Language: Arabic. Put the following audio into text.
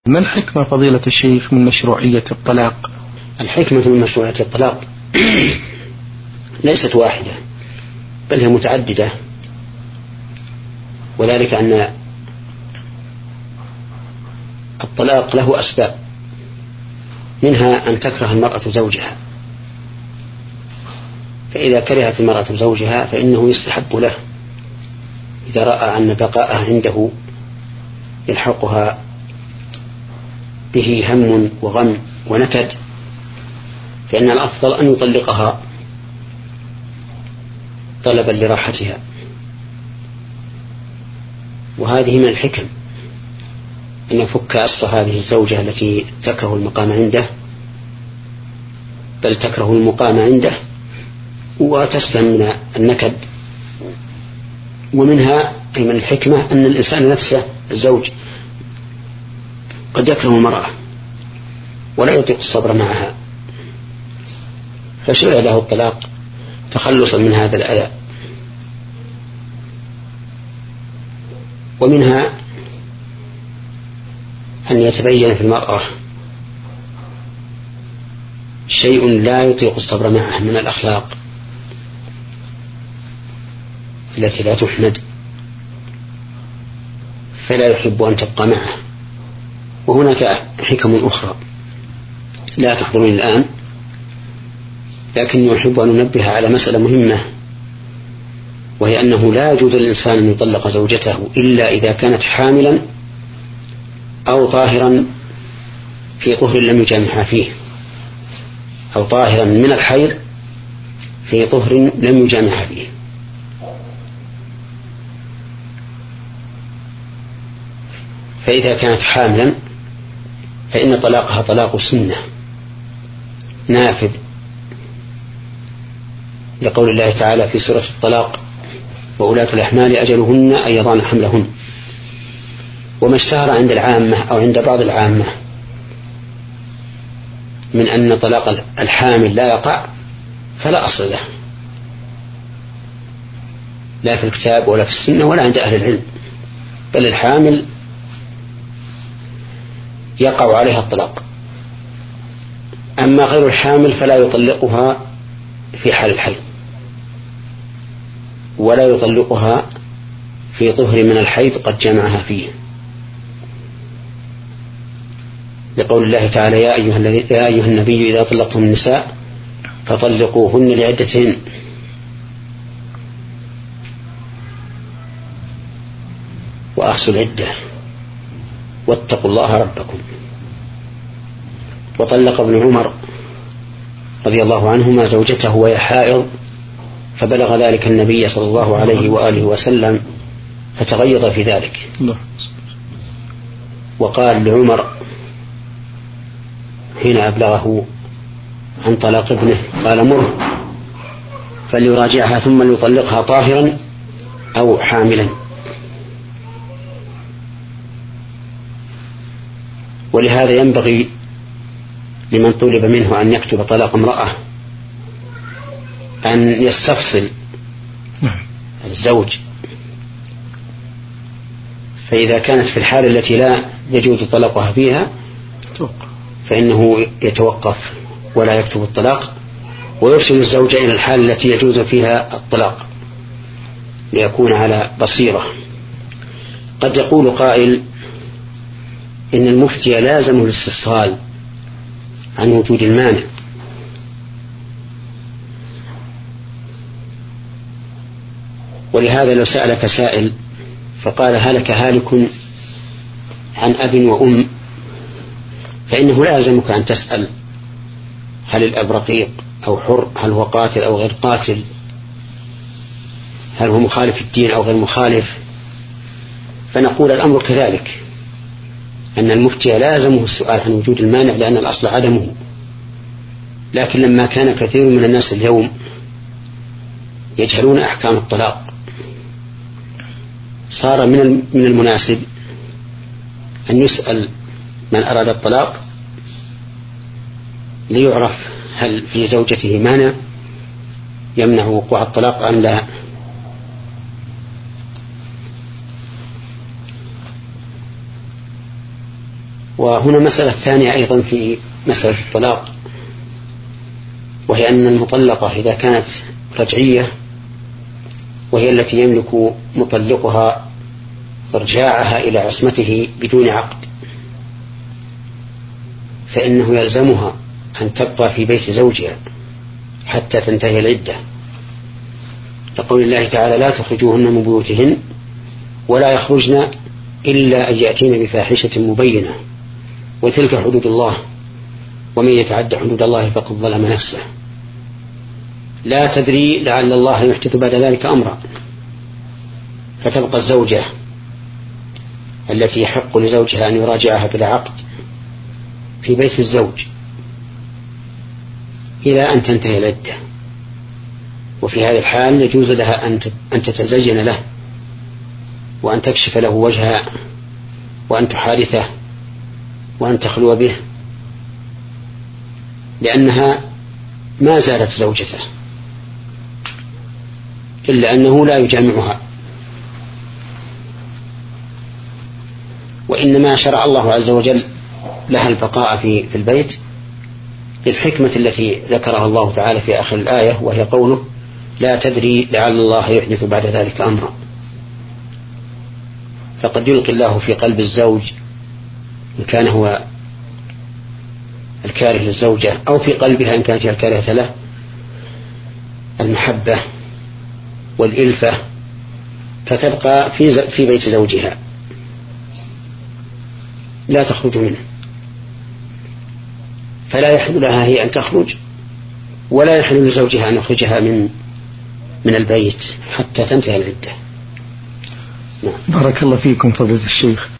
ما الحكمة فضيلة الشيخ من مشروعية الطلاق؟ الحكمة من مشروعية الطلاق ليست واحدة بل هي متعددة، وذلك أن الطلاق له أسباب، منها أن تكره المرأة زوجها، فإذا كرهت المرأة زوجها فإنه يستحب له إذا رأى أن بقاءها عنده يلحقها به هم وغم ونكد، فإن الأفضل أن يطلقها طلبا لراحتها. وهذه من الحكم أن يفك أسر هذه الزوجة التي تكره المقام عنده، بل تكره المقام عنده وتسلم من النكد. ومنها أي من الحكمة أن الإنسان نفسه الزوج قد يكره المرأة ولا يطيق الصبر معها، فشرع له الطلاق تخلصا من هذا الأذى. ومنها أن يتبين في المرأة شيء لا يطيق الصبر معه من الأخلاق التي لا تحمد، فلا يحب أن تبقى معه. وهناك حكم أخرى لا تحضرني الآن، لكن يحب أن ننبه على مسألة مهمة، وهي أنه لا يجوز للإنسان أن يطلق زوجته إلا إذا كانت حاملا أو طاهرا في طهر لم يجامعها فيه، أو طاهرا من الحيض في طهر لم يجامعها فيه. فإذا كانت حاملا فإن طلاقها طلاق سنة نافذ، لقول الله تعالى في سورة الطلاق: وأولاة الأحمال أجلهن أن يضعن حملهن. وما اشتهر عند العامة أو عند بعض العامة من أن طلاق الحامل لا يقع فلا أصل له، لا في الكتاب ولا في السنة ولا عند أهل العلم، بل الحامل يقع عليها الطلاق. أما غير الحامل فلا يطلقها في حال الحيض، ولا يطلقها في طهر من الحيض قد جمعها فيه، لقول الله تعالى: يا أيها النبي إذا طلقتم النساء فطلقوهن لعدتهن. وأحصوا العدة واتقوا الله ربكم. وطلق ابن عمر رضي الله عنهما زوجته وهي حائض، فبلغ ذلك النبي صلى الله عليه وآله وسلم فتغيظ في ذلك، وقال لعمر حين أبلغه عن طلاق ابنه، قال: مر فليراجعها ثم ليطلقها طاهرا أو حاملا. ولهذا ينبغي لمن طلب منه أن يكتب طلاق امرأة أن يستفصل الزوج، فإذا كانت في الحالة التي لا يجوز طلاقها فيها فإنه يتوقف ولا يكتب الطلاق، ويرسل الزوجة إلى الحالة التي يجوز فيها الطلاق ليكون على بصيرة. قد يقول قائل: إن المفتي لازمه الاستفصال عن وجود المانع، ولهذا لو سألك سائل فقال: هلك هالك عن أب وأم، فإنه لا يلزمك أن تسأل هل الأب رقيق أو حر، هل هو قاتل أو غير قاتل، هل هو مخالف في الدين أو غير مخالف. فنقول الأمر كذلك، أن المفتي لازمه السؤال عن وجود المانع لأن الأصل عدمه. لكن لما كان كثير من الناس اليوم يجهلون أحكام الطلاق، صار من المناسب أن يسأل من أراد الطلاق ليعرف هل في زوجته مانع يمنع وقوع الطلاق أم لا. وهنا مسألة ثانية أيضا في مسألة الطلاق، وهي أن المطلقة إذا كانت رجعية وهي التي يملك مطلقها إرجاعها إلى عصمته بدون عقد، فإنه يلزمها أن تبقى في بيت زوجها حتى تنتهي العدة، لقول الله تعالى: لا تخرجوهن من بيوتهن ولا يخرجن إلا أن يأتين بفاحشة مبينة وتلك حدود الله ومن يتعد حدود الله فقد ظلم نفسه. لا تدري لعل الله يحدث بعد ذلك أمرا، فتبقى الزوجة التي يحق لزوجها أن يراجعها بلا عقد في بيت الزوج إلى أن تنتهي العدة، وفي هذا الحال يجوز لها أن تتزين له وأن تكشف له وجهها وأن تحادثه وأن تخلو به، لأنها ما زالت زوجته إلا أنه لا يجامعها، وإنما شرع الله عز وجل لها البقاء في البيت للحكمة التي ذكرها الله تعالى في آخر الآية، وهي قوله: لا تدري لعل الله يحدث بعد ذلك أمرا. فقد يلقي الله في قلب الزوج إن كان هو الكاره للزوجة أو في قلبها إن كانت هي الكارهة له المحبة والإلفة، فتبقى في بيت زوجها لا تخرج منه، فلا يحل لها هي أن تخرج ولا يحل لزوجها أن يخرجها من البيت حتى تنتهي العدة. بارك الله فيكم فضيلة الشيخ.